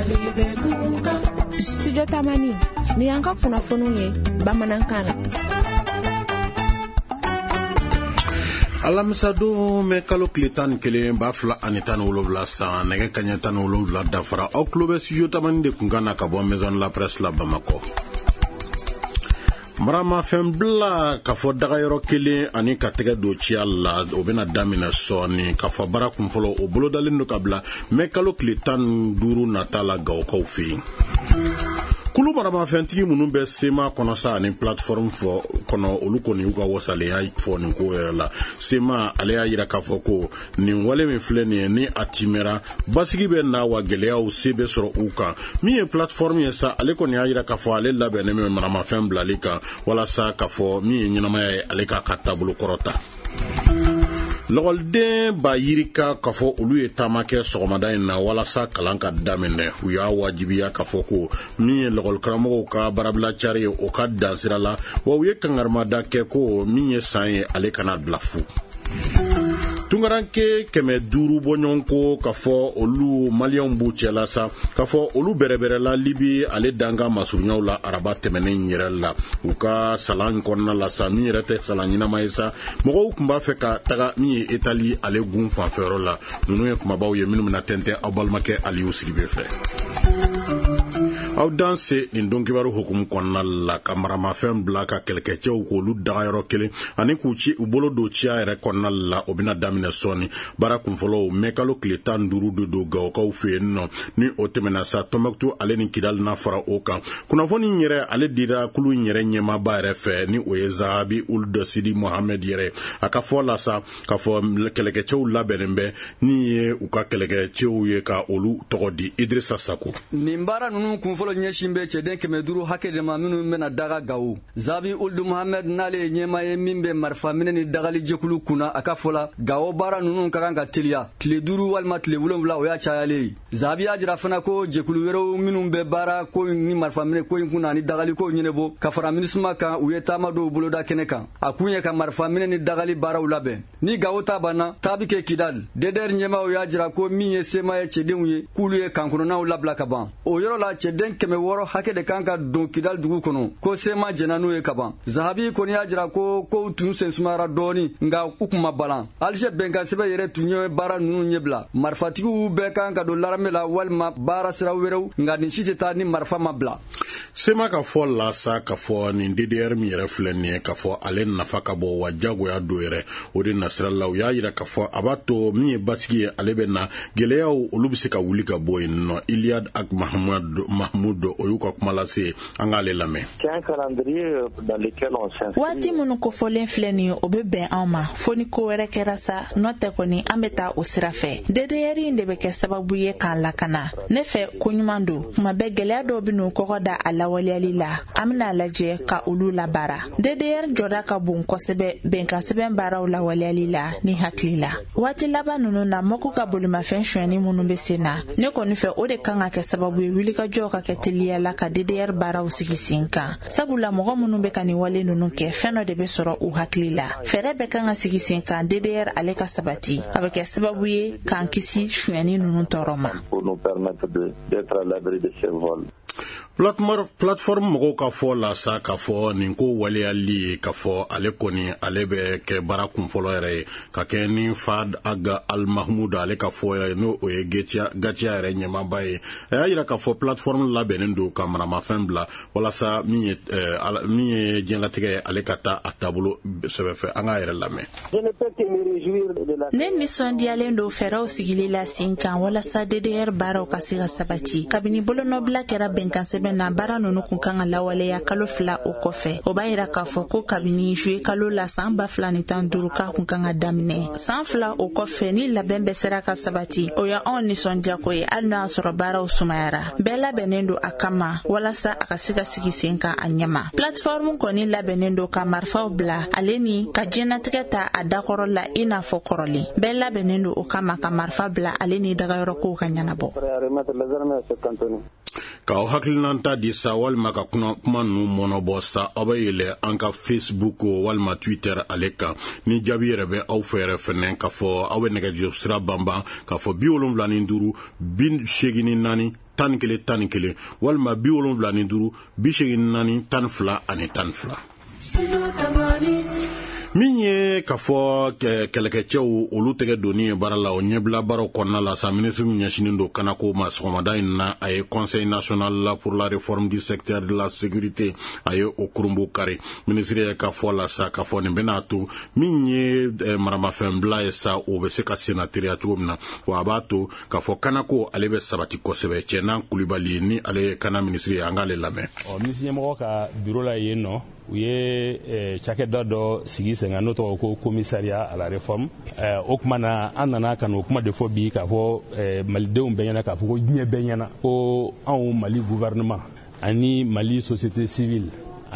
Studio Tamani ni yanka kunnafoniw ye bamanankan na. Alamisado me kalo klitan kelen ba fla anitan wolowla sa nege kanyatan wolowla dafara au club studio Tamani de kungana ka bo maison la presse la Bamako. Marama fembla ka fo daga yoro kelen ani ka tege do ci alla o bena damina soni ka fo bara kun folo o bolo dalen do kabla me kalo klitan duru natala gaw ko fi kulu marama fentigi munun be sema kono sa ni platform fo kono oluko ni uga wasale ay fo ni ko la sema ale ya yira ka fo ko ni wale mi fleni ni atimera basigi be na wa gelea o sebe soro uka mi platform yesa ale ko ni yira ka fo ale labe ne mi marama fembla lika wala sa ka fo mi nyina may ale ka katabulu korota logolde ba yirika kafo olu ye tamake sogomada na wala sa kalanka damene uya wajibiya kafo ko mi logol kramo ka barabla chari o ka dansirala wa uye kangarmada ke ko mi sanye ale kana blafu tungaranke keme duru bonyonko kafo olu malion buchela sa kafo olu berebere la libi ale danga masurunyaw la araba temene nyirella uka salan konna la sa mi rete salanyina maisa mogo kumba feka taga mi etali ale gun fanfero la nunu ye kuma baw ye minnu na tente abalmake ali usibe fe aw danse nin donkibaru hukum konna la kamarama fem blaka kelkeche ko lu dagayro kele ani kuchi ubolo do chia ere konna la obina damine soni bara kumfolo mekalo kletan duru do gaw ka fe no ni otemena sa tomaktu ale ni kidal na fara oka kuna foni nyere ale dira kulu nyere nyema bare fe ni oyezabi ul Sidi Mohamed yere aka fola sa ka fo kelkeche u labenembe ni ye uka kelkeche u ye ka olu togodi Idrissa Sako nimbara nunu folo nyeshimbe cheden kemeduru hake de maminu mena daga gawu zabi uldu Muhammad nale nyema ye mimbe marfa mineni dagali jekulu kuna akafola gawo bara nunu kakanga tilia tile duru walma tile wulonvla oya chayale zabi ajira fana ko jekulu wero minu be bara ko ni marfa mine ko kuna ni dagali ko nyinebo kafara minisma ka uyeta mado buloda keneka akunye ka marfa mineni dagali bara ulabe ni gawo tabana tabike kidal deder nyema oya jira ko miye sema ye cheden uye kulu ye kankuno na ulabla kaban o yoro la cheden keme woro hake de kanka don kidal dugu kono ko sema jenanu e kaban zahabi ko ni ajira ko tunu sen sumara doni nga ukuma balan alje benga sebe yere tunye bara nunu nyebla marfatigu be kanka do laramela walma bara sira wero nga ni shiteta ni marfa mabla sema ka fo la sa ka fo ni DDR mi yere fleni ka fo ale nafaka bo wajago ya doere odi nasralla ya yira ka fo abato mi basigi ale bena geleya olubisika wulika boy no Iliad ak Mahmoud oyuka kumalase angale lame wati munu ko folen fleni obebe ama foni ko were kerasa note koni ambeta usirafe dedeyeri ndebe ke sababu ye kan lakana nefe kunyumando kuma begele do binu kokoda alawali alila amna laje ka ulula bara dedeyer joda ka bun kosebe benka sebe bara ulawali alila ni haklila wati laba nunu na moko ka buluma fenshweni munu besena ne koni fe ode kanga ke sababu ye wilika joka ke telia la ka DDR bara usigisinka sabula mogo munu be kani wale nunu ke feno de be soro u haklila fere be kanga sigisinka DDR ale ka sabati avec sababu ye kan kisi shweni nunu toroma pour nous permettre d'être à l'abri de ces vols. Platform mogo ka fo la sa ka fo ninko wale ali ka fo ale koni ale be ke bara kun folo ere ka ke ni Fad Aga Al Mahmoud ale ka fo no o ye gatia ere nyema bae ya ira ka fo platform la benendo kamera ma fembla wala sa mi jenlatige ale kata atabulo sebe fe anga ere lame nen ni sondi ale ndo fero sigili la sinka wala sa DDR bara ka siga sabati kabini bolo no black era benkan na bara nunu kunkanga lawale ya kalo fla o kofe o bayira ka fo ko kabini jwe kalo la samba fla ni tanduru ka kunkanga damne san fla o kofe ni labembe seraka sabati o ya on ni sondia ko e alna soro bara o sumayara bela benendo akama wala sa akasika sigisenka anyama platform ko ni labenendo ka marfa bla aleni ka jena tiketa adakoro la ina fo koroli bela benendo o kama ka marfa bla aleni daga yoro ko kanyana bo ka haklilanta di sa walma ka kuma nu monobo sa abayele anka Facebook walma Twitter aleka ni jabi rebe aw fere fenen ka fo awe nega sira bamba ka fo biolum vlani nduru bin shegini nani 11 walima 75 84 12 min ye ka fɔ kɛlɛkɛcɛw olu tɛgɛ doni ye baara la o ɲɛbila baaraw kɔnɔna la sa ministre min ɲɛsinin don kanako ma sɔgɔmada in na a ye conseil national pour la réforme du secteur de la sécurité a ye o kurumbu kari ministre ye ka fɔ la sa ka fɔ nin bɛna to min ye maramafɛn bila ye sa o bɛ se ka senateriya cogo min na wa a b'a to ka fɔ kanako ale bɛ sabati kosɛbɛ cɛnan kulibali ni ale ye kana ministre ye an k'ale lamɛn. Ministre ɲɛmɔgɔ ka bureau la yen nɔ u ye cakɛda dɔ sigi sen kan n'o tɔgɔ ko commissariat à la réforme o kuma na an nana ka n'o kuma de fɔ bi k'a fɔ malidenw bɛɛ ɲɛna k'a fɔ ko diɲɛ bɛɛ ɲɛna ko anw Mali gouvernement ani Mali société civile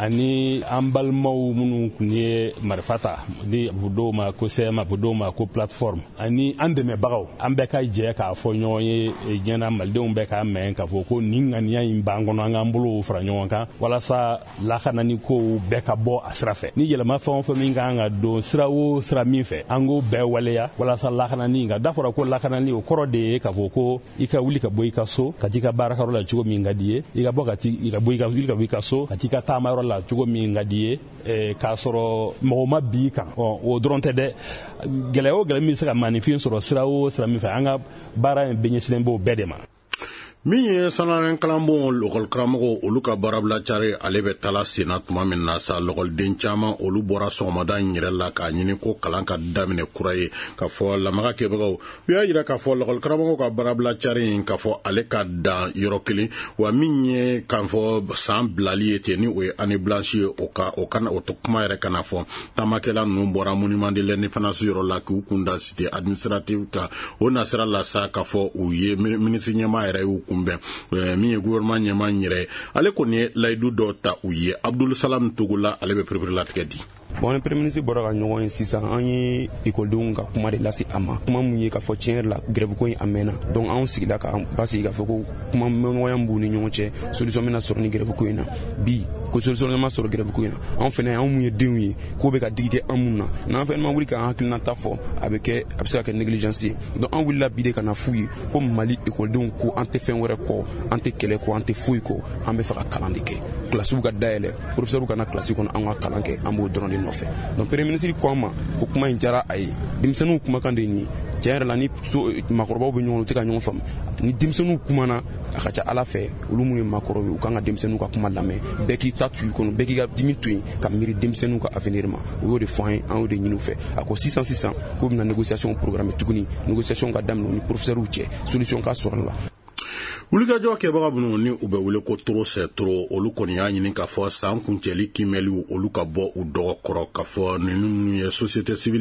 ani an balimaw minnu kun ye marifa ta ni a bɛ dɔw ma ko CM a bɛ dɔw ma ko plateforme ani an dɛmɛbagaw an bɛɛ ka jɛ k'a fɔ ɲɔgɔn ye diɲɛna malidenw bɛɛ k'a mɛn k'a fɔ ko nin ŋaniya in b'an kɔnɔ an k'an bolo fara ɲɔgɔn kan walasa lakanani kow bɛɛ ka bɔ a sira fɛ ni yɛlɛma fɛn o fɛn min kan ka don sira o sira min fɛ an k'o bɛɛ waleya walasa lakanani ka da fɔra ko lakanani o kɔrɔ de ye k'a fɔ ko i ka wuli ka bɔ i ka so ka t'i ka baarakɛyɔrɔ la cogo min ka di ye i ka bɔ ka bɔ i ka so ka t'i ka taama la cogo min ka di ye k'a sɔrɔ mɔgɔ ma b'i kan o dɔrɔn tɛ dɛ gɛlɛya o gɛlɛya min bɛ se ka maanifin sɔrɔ sira o sira min fɛ an ka baara in bɛɛ ɲɛsinnen b'o bɛɛ de ma. min ye sanaren kalanbon lɔgɔl karamɔgɔ olu ka baarabila cari ale bɛ tala senna tuma min na sa lɔgɔliden caman olu bɔra sɔgɔmada in yɛrɛ la k'a ɲini ko kalan ka daminɛ kura ye k'a fɔ lamaga kɛbagaw u y'a yira k'a fɔ lɔgɔl karamɔgɔ ka baarabila cari in k'a fɔ ale ka dan yɔrɔ kelen wa min ye k'a fɔ san bilali ye ten ni o ye année blanche ye o kuma yɛrɛ kana fɔ taamakɛla ninnu bɔra monument de l'indépendance yɔrɔ la k'u kunda cité administrative kan o nasira la sa k'a fɔ u ye ministre ɲɛma yɛrɛ y'u kunbɛn min ye gouvernement ɲɛma yɛrɛ ale kɔni ye layidu dɔ ta u ye Abdul Salam Togola ale bɛ perepere latigɛ di. Bon, le premier ministre bɔra ka ɲɔgɔn ye sisan an ye écoledenw ka kuma de lase a ma kuma mun ye k'a fɔ tiɲɛ yɛrɛ la grève ko in a mɛnna donc anw sigida ka basigi k'a fɔ ko kuma ɲɔgɔnya b'u ni ɲɔgɔn cɛ solution bɛna sɔrɔ ni grève ko in na bi ko solution ma sɔrɔ grève ko in na anw fɛnɛ anw mun ye denw ye k'o bɛ ka digi kɛ an mun na n'an fɛnɛ ma wuli k'an hakilinata fɔ a bɛ se ka kɛ négligence ye donc an wulila bi de ka na f'u ye ko Mali écoledenw ko an tɛ fɛn wɛrɛ kɔ an tɛ kɛlɛ kɔ an tɛ foyi kɔ an bɛ fɛ ka kalan de kɛ classiw ka dayɛlɛ professeur ka na classe kɔnɔ an ka kalan kɛ an b'o dɔrɔn de nɔfɛ donc premier ministre ko an ma ko kuma in diyara a ye denmisɛnninw kumakan de nin tiɲɛ yɛrɛ la ni makɔrɔbaw bɛ ɲɔgɔn u tɛ ka ɲɔgɔn faamu ni denmisɛnninw kumana a ka ca Ala fɛ olu mun ye makɔrɔw ye u kan ka denmisɛnninw ka kuma lamɛn bɛɛ k'i ta tu i kɔnɔ bɛɛ k'i ka dimi to yen ka miiri denmisɛnninw ka avenir ma o y'o de fɔ an ye an y'o de ɲini u fɛ a ko sisan k'u bɛna négociation programme tuguni négociation ka daminɛ u ni professeurs cɛ solution ka sɔrɔ la. wulikajɔ kɛbaga minnu ni u bɛ wele ko toro sɛ toro olu kɔni y'a ɲini k'a fɔ san kuncɛli kimɛliw olu ka bɔ u dɔgɔ kɔrɔ k'a fɔ ninnu ye société civile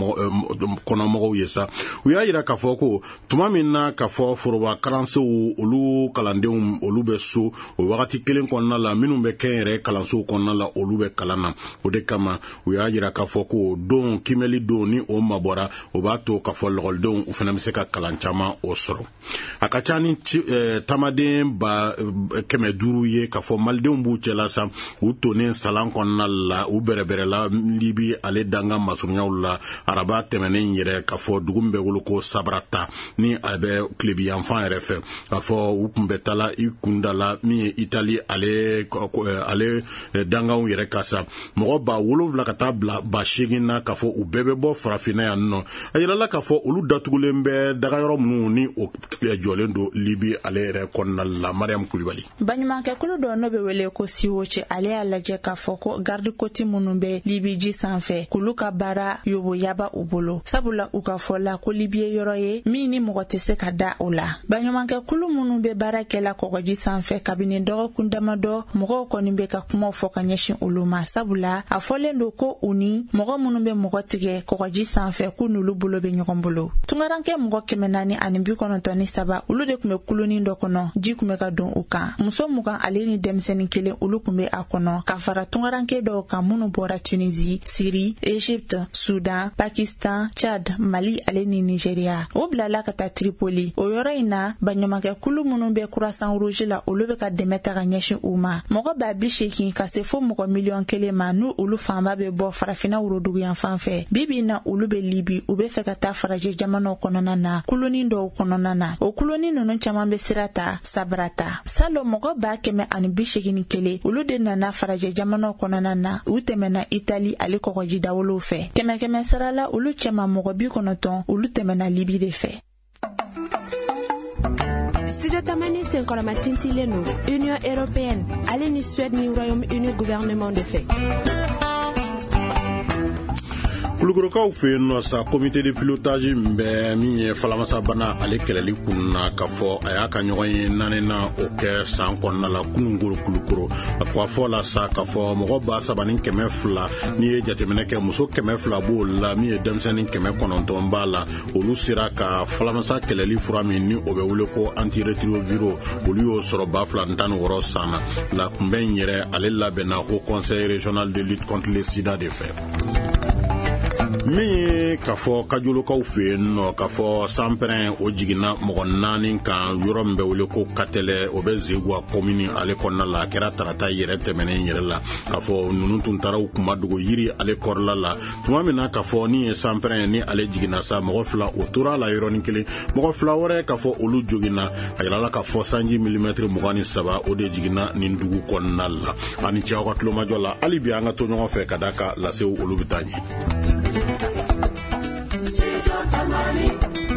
kɔnɔmɔgɔw ye sa u y'a yira k'a fɔ ko tuma min na k'a fɔ foroba kalansow olu kalandenw olu bɛ so o wagati kelen kɔnɔna la minnu bɛ kɛ yɛrɛ kalansow kɔnɔna la olu bɛ kalan na o de kama u y'a yira k'a fɔ ko don kimɛli don ni o mabɔra o b'a to k'a fɔ lɔgɔlidenw u fana bɛ se ka kalan caman o sɔrɔ a ka ca ni tamaden ba 500 ye k'a fɔ malidenw b'u cɛla sa u tonen salan kɔnɔna la u bɛrɛbɛrɛla Libi ale danga masurunyaw la araba tɛmɛnen yɛrɛ k'a fɔ dugu min bɛ wolo ko Sabrata ni a bɛ tilebi yanfan yɛrɛ fɛ k'a fɔ u kun bɛ tala i kunda la min ye Itali ale dangaw yɛrɛ ka sa mɔgɔ ba 7 ka taa bila ba 8 na k'a fɔ u bɛɛ bɛ bɔ farafinna yan nɔ a yirala k'a fɔ olu datugulen bɛ dagayɔrɔ minnu ni o jɔlen don Libi ale yɛrɛ kɔnɔna la Mariam Kulibali baɲumankɛ kulu dɔ n'o bɛ wele ko Siwoche ale y'a lajɛ k'a fɔ ko garde côte minnu bɛ Libi ji sanfɛ k'olu ka baara yoboyaba u bolo sabula u ka fɔ la ko Libi ye yɔrɔ ye min ni mɔgɔ tɛ se ka da o la baɲumankɛ kulu minnu bɛ baara kɛla kɔgɔji sanfɛ kabini dɔgɔkun damadɔ mɔgɔw kɔni bɛ ka kumaw fɔ ka ɲɛsin olu ma sabula a fɔlen don ko u ni mɔgɔ minnu bɛ mɔgɔ tigɛ kɔgɔji sanfɛ k'u n'olu bolo bɛ ɲɔgɔn bolo tungarankɛ mɔgɔ 493 olu de tun bɛ kulunin dɔ kɔnɔ ji kun bɛ ka don u kan muso 20 ale ni denmisɛnnin 1 olu kun bɛ a kɔnɔ ka fara tungarankɛ dɔw kan minnu bɔra Tunisie, Syrie, Égypte, Soudan, Pakistan, Tchad, Mali ale ni Nigeria o bilala ka taa Tripoli o yɔrɔ in na baɲumankɛ kulu minnu bɛ Croissant Rouge la olu bɛ ka dɛmɛ ta ka ɲɛsin u ma mɔgɔ ba 80 ka se fo mɔgɔ miliyɔn 1 ma n'u olu fanba bɛ bɔ farafinna worodugu yan fan fɛ bibi na olu bɛ Libi u bɛ fɛ ka taa farajɛ jamanaw kɔnɔna na kulunin dɔw kɔnɔna na o kulunin ninnu caman bɛ sira Misirata Sabrata Salo mɔgɔ 181 olu de nana farajɛ jamana kɔnɔna na u tɛmɛna Itali ale kɔgɔji dawolo fɛ kɛmɛ sarala olu cɛma mɔgɔ 90 olu tɛmɛna Libi de fɛ. Studio Tamani Senkolama Tintileno, Union Européenne, allez ni Suède ni Royaume-Uni gouvernement de fait. Kulukorokaw fe no sa comité de pilotage mbe min falamasa bana ale keleli kunna ka fɔ a y'a ka ɲɔgɔn ye nanena o kɛ san kɔnɔna la kunungoro kulukoro a ko fɔ la sa ka fɔ mɔgɔ 7,200 ni ye jateminɛ kɛ muso 200 b'o la min ye denmisɛnnin 900 b'a la olu sera ka falamasa kɛlɛli fura min ni o bɛ wele ko antirétroviraux olu y'o sɔrɔ 2016 san na la kunbɛn yɛrɛ ale labɛnna au conseil régional de lutte contre le sida de fait. Min ka fɔ kajolokaw fe no ka fɔ sanpɛrɛn o jiginna mɔgɔ 4 kan yɔrɔ min bɛ wele ko Katɛlɛ o bɛ Zegua commune ale kɔnɔna la kɛra tarata yɛrɛ tɛmɛnen yɛrɛ la ka fɔ nunu tun taara u kuma dogo yiri ale kɔrɔla la tuma min na ka fɔ ni ye sanpɛrɛn ni ale jiginna sa mɔgɔ 2 o tora la yɔrɔnin kelen mɔgɔ 2 wɛrɛ ka fɔ olu joginna a yirala ka fɔ sanji millimètre 23 o de jiginna nin dugu kɔnɔna la ani cɛw ka tulomajɔ la hali bi an ka to ɲɔgɔn fɛ ka da ka lasew olu bɛ taa ɲɛ.